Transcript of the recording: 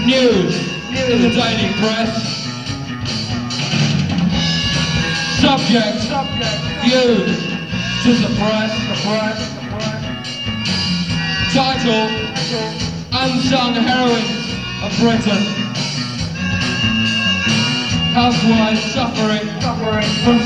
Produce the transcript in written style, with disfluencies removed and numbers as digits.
News in the daily press. Subject used to suppress. Title: Unsung Heroines of Britain. Housewives suffering from